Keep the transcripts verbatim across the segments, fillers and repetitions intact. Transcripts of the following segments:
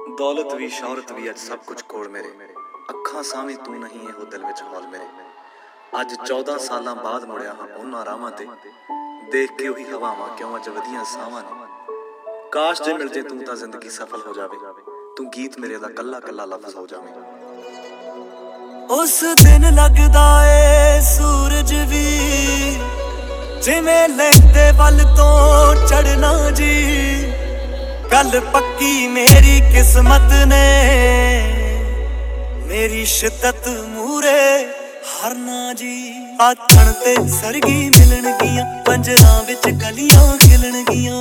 दौलत भी शौहरत भी अज सब कुछ कोल मेरे, अखां सामी तू नहीं है हो दिल विच हौल मेरे। अज चौदह साल बाद मुड़िया हाँ उन्हां राहां ते, देख के उही हवावां क्यों अज वधियां सावां ने। काश जे मिल जे तू तां जिंदगी सफल हो जावे, तू गीत मेरे दा कल्ला कल्ला लफ्ज हो जावे। उस दिन लगदा ए सूरज भी जिवें लैंदे वल तो चढ़ना जी, गल पक्की मेरी किस्मत ने, मेरी शिद्दत मूरे हारना जी। आथण ते सरगी मिलन गियां, पंजरां विच कलियां खिलन गियां।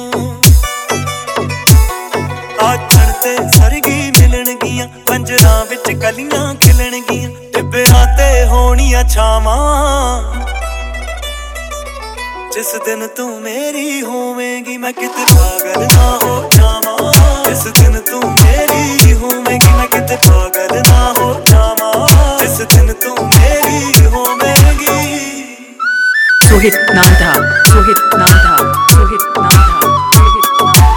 आथण ते सरगी मिलन गियां, पंजरां विच कलियां खिलन गियां। टिब्बियां ते होणियां छावां, जिस दिन तू मेरी होवेगी मैं किते पागल ना हो जावां। जिस दिन तू मेरी होवेगी मैं किते पागल ना हो जावां। जिस दिन तू मेरी होवेगी। Sohit Nanda, Sohit Nanda, Sohit Nanda, Sohit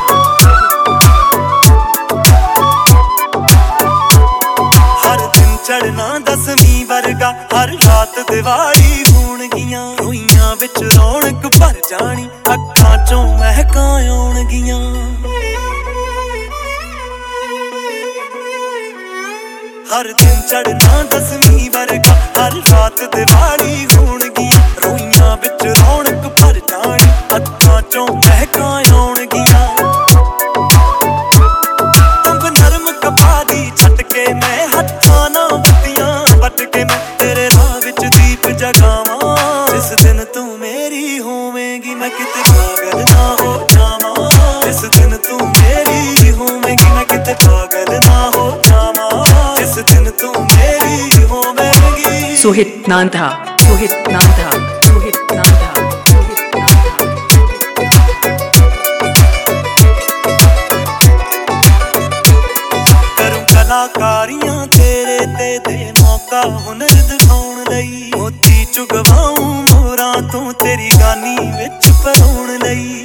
Nanda। हर दिन चढ़ना दसवीं वर्गा, हर रात दिवाली होणगियां। रोइयां विच रौनक भर जानी, अखां चों महकां आउणगियां। हर दिन चढ़ना दसवीं वर्गा, हर रात दिवाली होणगियां। रोइयां विच रौनक भर जानी, अखां चों महकां आउणगियां। तुंब नरम कपा दी छट के मैं हत्थां नाल बत्तियां वट के मैं तेरे राह विच दीप जगावां। जिस दिन तू मेरी होवेगी मैं किते पागल ना हो जावां। जिस दिन तू मेरी होवेगी मैं किते पागल ना हो जावां। जिस दिन तू मेरी होवेगी। Sohit Nanda, Sohit Nanda, Sohit Nanda, Sohit Nanda। करूं कलाकारियां तेरे ते दे मौका हुनर दिखाउण लई। मोती चुगवाऊं मोरां तू तेरी गानी विच परोण लई।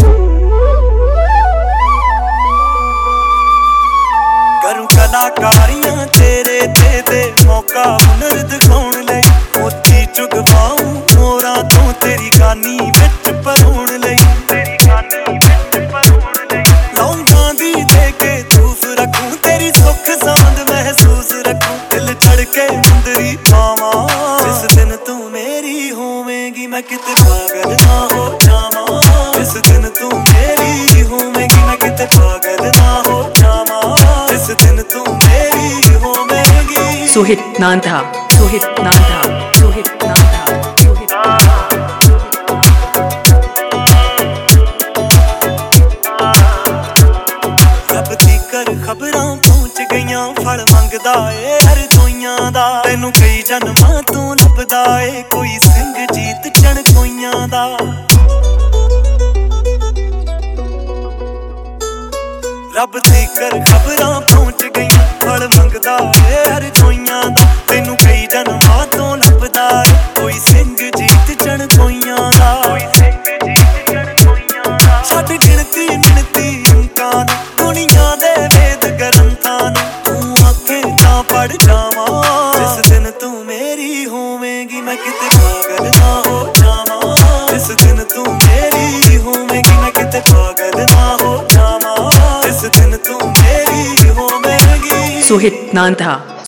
करूं कलाकारियां तेरे ते दे मौका हुनर दिखाउण लई। मोती चुगवाऊं मोरां तू तेरी गानी विच परोण लई। तेरी गानी विच परोण लई। लौंगां दी दे के धूफ रखूं, तेरी सुख सांद महसूस रखूं। दिल चढ़ के मुंदरी पावां। जिस दिन तू मेरी होवेगी मैं किते पागल ना हो जावां। जिस दिन तू मेरी होवेगी मैं किते पागल ना हो जावां। जिस दिन तू मेरी होवेगी। Sohit Nanda, Sohit Nanda, Sohit Nanda, Sohit Nanda। रब दी कर खबरां पहुंच गईयां, फल मंगदा ए हर दोइयां दा। तैनू कई जन्मां तों लभदा ए कोई सिंह जीत चण कोइयां दा। रब दी कर खबरां पहुंच गईयां, फल मंगदा ए हर दोइयां दा। तैनू कई जन्मां तों लभदा ए कोई सिंह जीत चण कोइयां दा। छड्ड गिणती मिणती अंकां नूं, दुनिया दे वेद ग्रंथां नूं। तू आखे तां पढ़ जावां। जिस दिन तू मेरी होवेगी मैं किते पागल ना हो जावां। जिस दिन तू मेरी होवेगी मैं किते पागल ना हो जावां। जिस दिन तू मेरी होवेगी। Sohit Nanda,